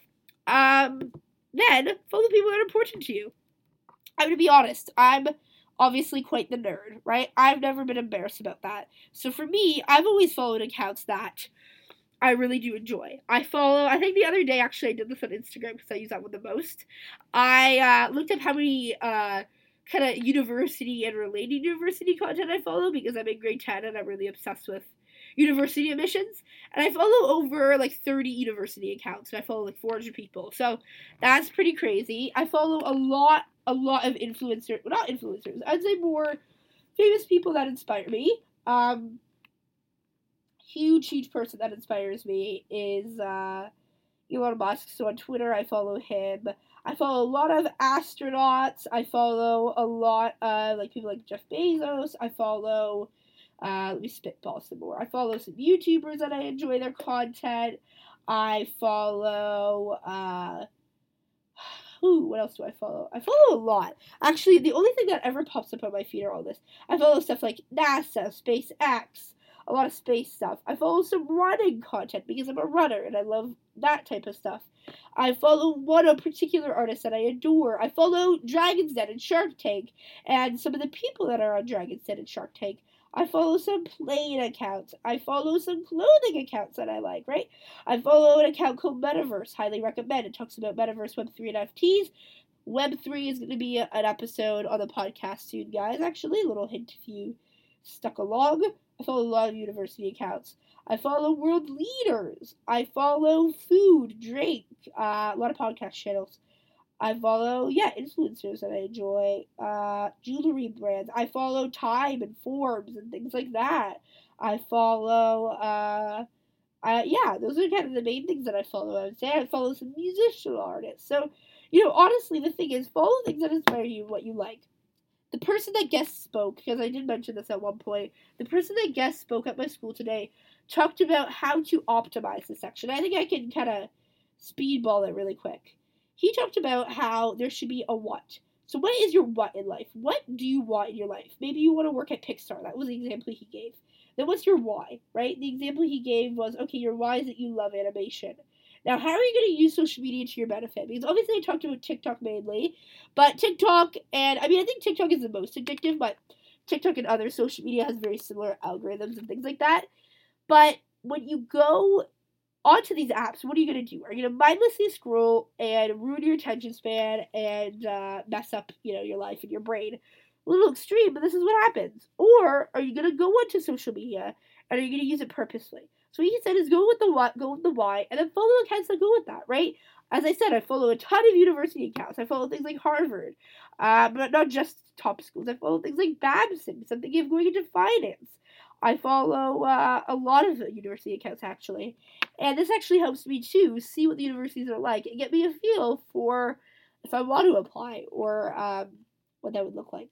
Um, then, follow people that are important to you. I'm going to be honest. I'm obviously quite the nerd, right? I've never been embarrassed about that. So for me, I've always followed accounts that I really do enjoy. I follow, I think the other day, actually, I did this on Instagram because I use that one the most. I uh, looked up how many uh, kind of university and related university content I follow because I'm in grade ten and I'm really obsessed with university admissions. And I follow over like thirty university accounts and I follow like four hundred people. So that's pretty crazy. I follow a lot, a lot of influencers, well, not influencers, I'd say more famous people that inspire me. Um, huge, huge person that inspires me is uh, Elon Musk. So on Twitter, I follow him. I follow a lot of astronauts. I follow a lot of like people like Jeff Bezos. I follow, uh, let me spitball some more. I follow some YouTubers that I enjoy their content. I follow, uh, Ooh, what else do I follow? I follow a lot. Actually, the only thing that ever pops up on my feed are all this. I follow stuff like NASA, SpaceX, a lot of space stuff. I follow some running content because I'm a runner and I love that type of stuff. I follow one particular artist that I adore. I follow Dragon's Den and Shark Tank and some of the people that are on Dragon's Den and Shark Tank. I follow some plane accounts. I follow some clothing accounts that I like, right? I follow an account called Metaverse. Highly recommend. It talks about Metaverse, Web three, and N F Ts. Web three is going to be a, an episode on the podcast soon, guys. Actually, a little hint if you stuck along. I follow a lot of university accounts. I follow world leaders. I follow food, drink, uh, a lot of podcast channels. I follow, yeah, influencers that I enjoy, uh, jewelry brands. I follow Time and Forbes and things like that. I follow, uh, uh, yeah, those are kind of the main things that I follow. I would say I follow some musician artists. So, you know, honestly, the thing is, follow things that inspire you, what you like. The person that guest spoke, because I did mention this at one point, the person that guest spoke at my school today talked about how to optimize the section. I think I can kind of speedball it really quick. He talked about how there should be a what. So what is your what in life? What do you want in your life? Maybe you want to work at Pixar. That was the example he gave. Then what's your why, right? The example he gave was, okay, your why is that you love animation. Now, how are you going to use social media to your benefit? Because obviously I talked about TikTok mainly, but TikTok, and I mean, I think TikTok is the most addictive, but TikTok and other social media has very similar algorithms and things like that. But when you go onto these apps, what are you going to do? Are you going to mindlessly scroll and ruin your attention span and uh, mess up, you know, your life and your brain? A little extreme, but this is what happens. Or are you going to go onto social media and are you going to use it purposely? So what he said is go with the what, go with the why, and then follow accounts that go with that, right? As I said, I follow a ton of university accounts. I follow things like Harvard, uh, but not just top schools. I follow things like Babson, something of going into finance. I follow uh, a lot of university accounts, actually. And this actually helps me, too, see what the universities are like and get me a feel for if I want to apply, or um, what that would look like.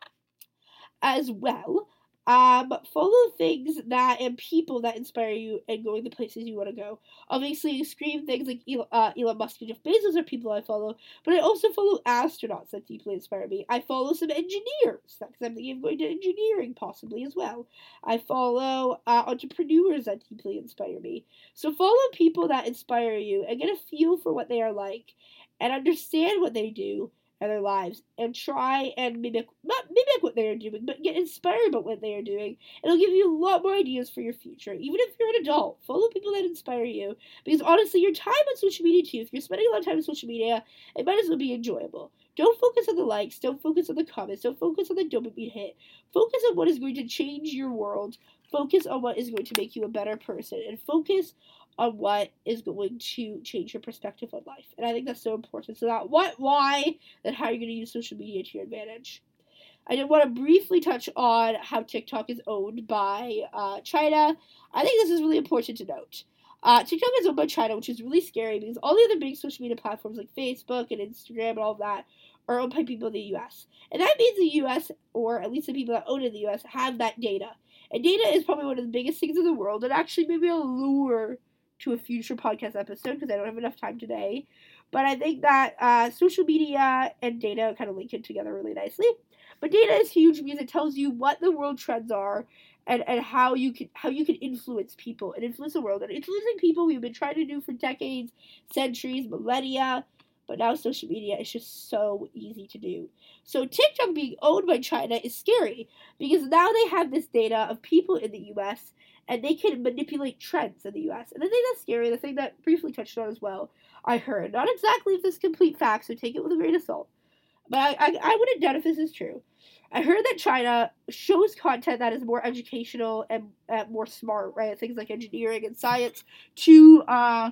As well, um, follow things that and people that inspire you and going the places you want to go. Obviously, you scream things like Elon, uh, Elon Musk and Jeff Bezos are people I follow, but I also follow astronauts that deeply inspire me. I follow some engineers because I'm thinking of going to engineering possibly as well. I follow uh, entrepreneurs that deeply inspire me. So follow people that inspire you and get a feel for what they are like and understand what they do and their lives, and try and mimic, not mimic what they are doing, but get inspired about what they are doing. It'll give you a lot more ideas for your future. Even if you're an adult, follow people that inspire you, because honestly, your time on social media too, if you're spending a lot of time on social media, it might as well be enjoyable. Don't focus on the likes, don't focus on the comments, don't focus on the dopamine hit. Focus on what is going to change your world. Focus on what is going to make you a better person, and focus on what is going to change your perspective on life. And I think that's so important. So that what, why, and how you're going to use social media to your advantage. I did want to briefly touch on how TikTok is owned by uh, China. I think this is really important to note. Uh, TikTok is owned by China, which is really scary because all the other big social media platforms like Facebook and Instagram and all of that are owned by people in the U S. And that means the U S, or at least the people that own it in the U S, have that data. And data is probably one of the biggest things in the world, and actually maybe I'll lure to a future podcast episode because I don't have enough time today. But I think that uh, social media and data kind of link in together really nicely. But data is huge because it tells you what the world trends are and, and how you can how you can influence people and influence the world. And influencing people we've been trying to do for decades, centuries, millennia. But now social media is just so easy to do. So TikTok being owned by China is scary because now they have this data of people in the U S and they can manipulate trends in the U S. And I think that's scary. The thing that briefly touched on as well, I heard. Not exactly if this is complete fact, so take it with a grain of salt. But I, I, I wouldn't doubt if this is true. I heard that China shows content that is more educational and uh, more smart, right? Things like engineering and science to uh,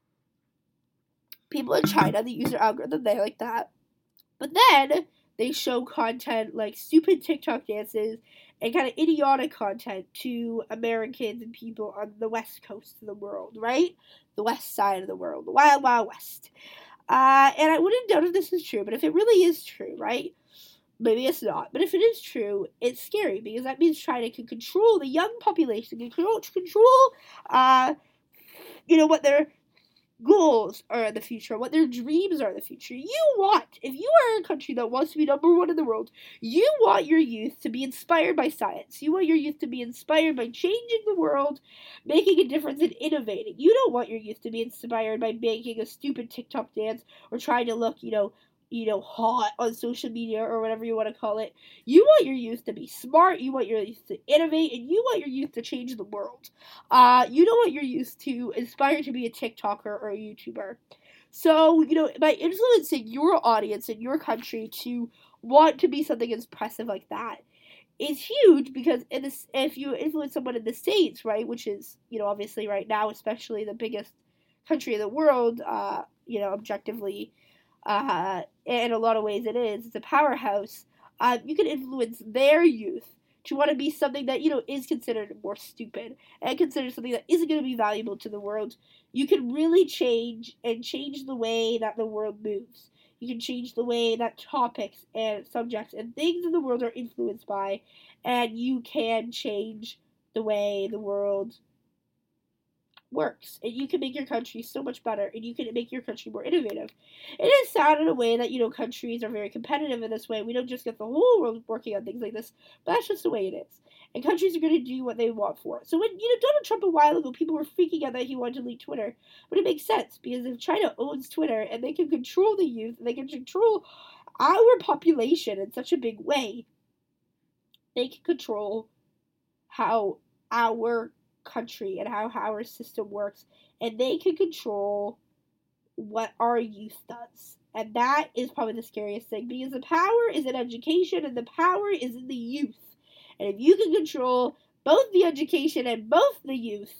people in China that use their algorithm. They like that. But then they show content like stupid TikTok dances and kind of idiotic content to Americans and people on the west coast of the world, right? The west side of the world, the wild, wild west. Uh, and I wouldn't doubt if this is true, but if it really is true, right? Maybe it's not. But if it is true, it's scary because that means China can control the young population, can control, control uh, you know, what their goals are in the future, what their dreams are in the future. You want, if you are a country that wants to be number one in the world, you want your youth to be inspired by science. You want your youth to be inspired by changing the world, making a difference, and innovating. You don't want your youth to be inspired by making a stupid TikTok dance or trying to look, you know, you know, hot on social media or whatever you want to call it. You want your youth to be smart, you want your youth to innovate, and you want your youth to change the world. Uh, you don't want your youth to inspire to be a TikToker or a YouTuber. So, you know, by influencing your audience in your country to want to be something impressive like that is huge because in this, if you influence someone in the States, right, which is, you know, obviously right now, especially the biggest country in the world, uh, you know, objectively, uh, in a lot of ways it is, it's a powerhouse, uh, you can influence their youth to want to be something that, you know, is considered more stupid and considered something that isn't going to be valuable to the world. You can really change and change the way that the world moves. You can change the way that topics and subjects and things in the world are influenced by, and you can change the way the world works, and you can make your country so much better, and you can make your country more innovative. It is sad in a way that, you know, countries are very competitive in this way. We don't just get the whole world working on things like this, but that's just the way it is. And countries are going to do what they want for it. So when, you know, Donald Trump a while ago, people were freaking out that he wanted to leave Twitter, but it makes sense because if China owns Twitter and they can control the youth, and they can control our population in such a big way, they can control how our country and how our system works, and they can control what our youth does. And that is probably the scariest thing because the power is in education and the power is in the youth. And if you can control both the education and both the youth,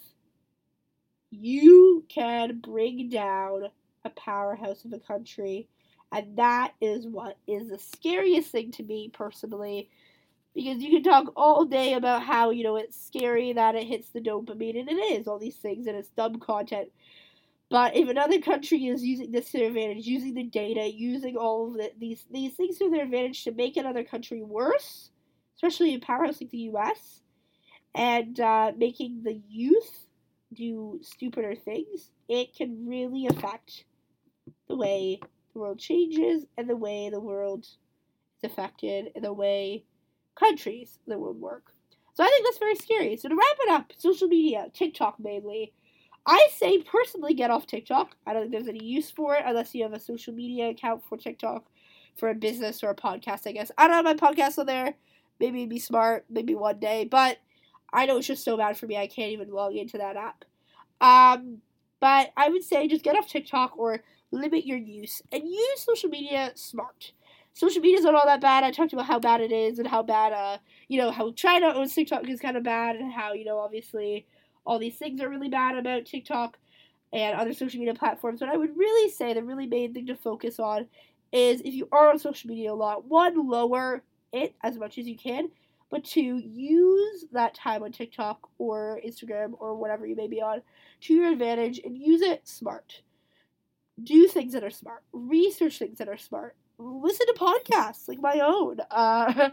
you can bring down a powerhouse of a country. And that is what is the scariest thing to me personally. Because you can talk all day about how, you know, it's scary that it hits the dopamine, and it is, all these things, and it's dumb content. But if another country is using this to their advantage, using the data, using all of the, these these things to their advantage to make another country worse, especially a powerhouse like the U S, and uh, making the youth do stupider things, it can really affect the way the world changes and the way the world is affected and the way countries in the world work. So I think that's very scary. So to wrap it up, social media, TikTok mainly, I say personally get off TikTok. I don't think there's any use for it unless you have a social media account for TikTok for a business or a podcast, I guess. I don't have my podcast on there. Maybe it'd be smart, maybe one day, but I know it's just so bad for me I can't even log into that app. Um, but I would say just get off TikTok or limit your use and use social media smart. Social media is not all that bad. I talked about how bad it is and how bad, uh, you know, how China owns TikTok is kind of bad and how, you know, obviously all these things are really bad about TikTok and other social media platforms. But I would really say the really main thing to focus on is if you are on social media a lot, one, lower it as much as you can, but two, use that time on TikTok or Instagram or whatever you may be on to your advantage and use it smart. Do things that are smart. Research things that are smart. Listen to podcasts like my own. Uh,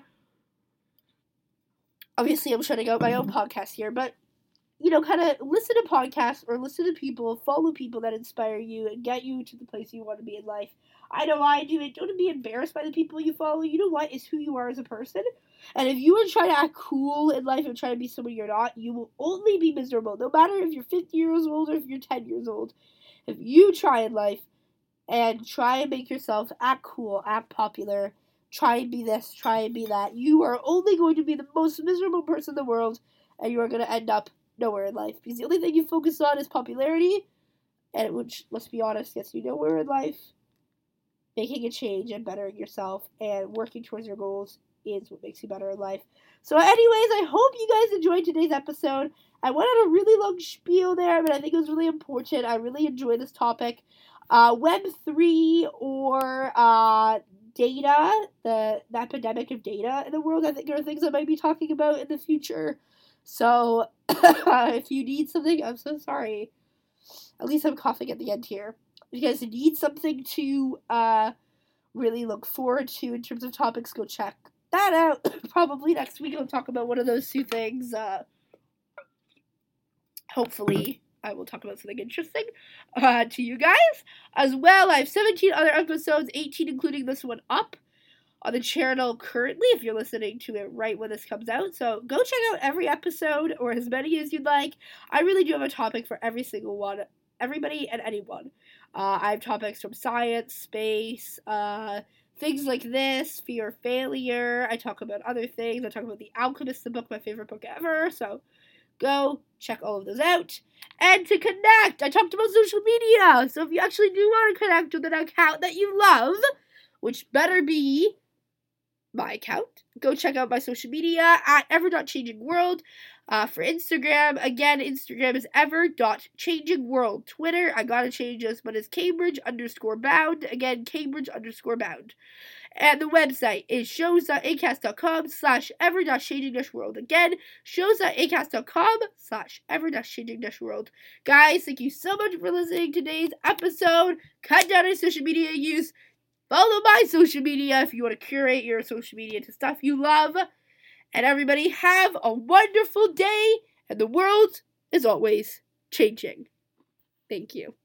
obviously, I'm shutting out my own podcast here, but, you know, kind of listen to podcasts or listen to people, follow people that inspire you and get you to the place you want to be in life. I know I do it. Don't be embarrassed by the people you follow. You know what? It's who you are as a person. And if you are trying to act cool in life and try to be someone you're not, you will only be miserable. No matter if you're fifty years old or if you're ten years old. If you try in life and try and make yourself act cool, act popular, try and be this, try and be that, you are only going to be the most miserable person in the world, and you are going to end up nowhere in life. Because the only thing you focus on is popularity, and which, let's be honest, gets you nowhere in life. Making a change and bettering yourself and working towards your goals is what makes you better in life. So anyways, I hope you guys enjoyed today's episode. I went on a really long spiel there, but I think it was really important. I really enjoyed this topic. Uh, Web three or uh, data, the, the epidemic of data in the world, I think are things I might be talking about in the future. So if you need something, I'm so sorry. At least I'm coughing at the end here. If you guys need something to uh, really look forward to in terms of topics, go check that out. Probably next week I'll talk about one of those two things. Uh, hopefully I will talk about something interesting uh, to you guys. As well, I have seventeen other episodes, eighteen including this one up on the channel currently, if you're listening to it right when this comes out. So go check out every episode, or as many as you'd like. I really do have a topic for every single one. Everybody and anyone. Uh, I have topics from science, space, uh, things like this, fear of failure. I talk about other things. I talk about The Alchemist, the book, my favorite book ever. So go check all of those out. And to connect, I talked about social media. So if you actually do want to connect with an account that you love, which better be my account, go check out my social media at ever.changingworld. Uh, for Instagram, again, Instagram is ever.changingworld. Twitter, I gotta change this, but it's Cambridge underscore bound. Again, Cambridge underscore bound. And the website is shows.acast.com slash ever-changing-world. Again, shows.acast.com slash ever-changing-world. Guys, thank you so much for listening to today's episode. Cut down on social media use. Follow my social media if you want to curate your social media to stuff you love. And everybody have a wonderful day, and the world is always changing. Thank you.